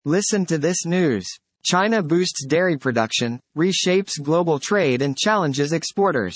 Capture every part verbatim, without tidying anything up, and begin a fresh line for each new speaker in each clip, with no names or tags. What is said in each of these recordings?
Listen to this news. China boosts dairy production, reshapes global trade and challenges exporters.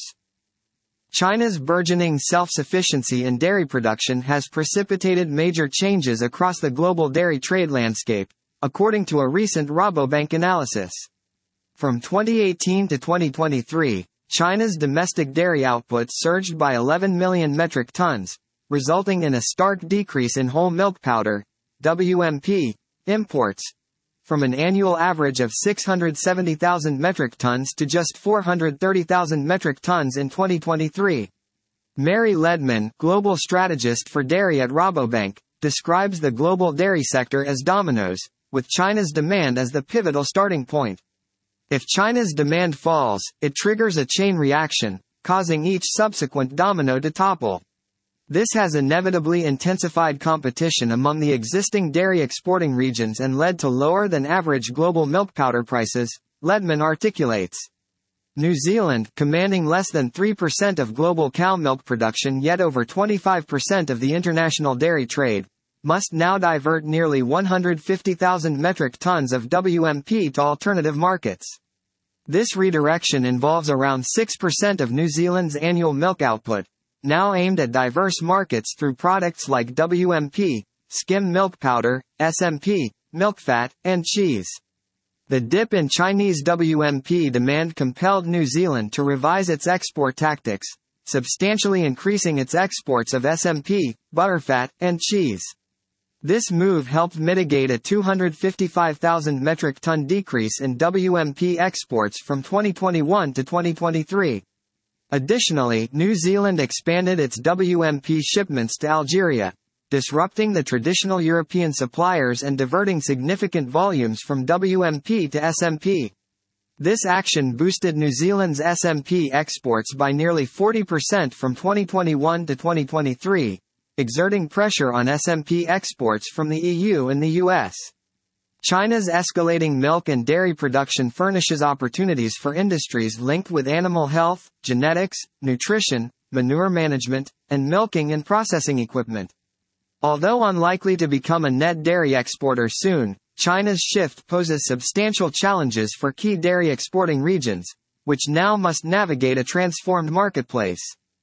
China's burgeoning self-sufficiency in dairy production has precipitated major changes across the global dairy trade landscape, according to a recent Rabobank analysis. From twenty eighteen to twenty twenty-three, China's domestic dairy output surged by eleven million metric tons, resulting in a stark decrease in whole milk powder, W M P, imports, from an annual average of six hundred seventy thousand metric tons to just four hundred thirty thousand metric tons in twenty twenty-three. Mary Ledman, global strategist for dairy at Rabobank, describes the global dairy sector as dominoes, with China's demand as the pivotal starting point. If China's demand falls, it triggers a chain reaction, causing each subsequent domino to topple. This has inevitably intensified competition among the existing dairy exporting regions and led to lower than average global milk powder prices, Ledman articulates. New Zealand, commanding less than three percent of global cow milk production yet over twenty-five percent of the international dairy trade, must now divert nearly one hundred fifty thousand metric tons of W M P to alternative markets. This redirection involves around six percent of New Zealand's annual milk output, now aimed at diverse markets through products like W M P, skim milk powder, S M P, milk fat, and cheese. The dip in Chinese W M P demand compelled New Zealand to revise its export tactics, substantially increasing its exports of S M P, butterfat, and cheese. This move helped mitigate a two hundred fifty-five thousand metric ton decrease in W M P exports from twenty twenty-one to twenty twenty-three. Additionally, New Zealand expanded its W M P shipments to Algeria, disrupting the traditional European suppliers and diverting significant volumes from W M P to S M P. This action boosted New Zealand's S M P exports by nearly forty percent from twenty twenty-one to twenty twenty-three, exerting pressure on S M P exports from the E U and the U S. China's escalating milk and dairy production furnishes opportunities for industries linked with animal health, genetics, nutrition, manure management, and milking and processing equipment. Although unlikely to become a net dairy exporter soon, China's shift poses substantial challenges for key dairy exporting regions, which now must navigate a transformed marketplace.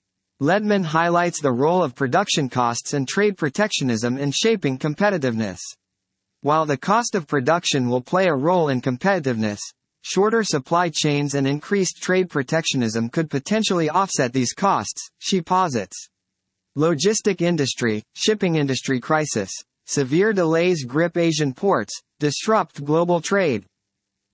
Ledman highlights the role of production costs and trade protectionism in shaping competitiveness. While the cost of production will play a role in competitiveness, shorter supply chains and increased trade protectionism could potentially offset these costs, she posits. Logistic industry, shipping industry crisis. Severe delays grip Asian ports, disrupt global trade.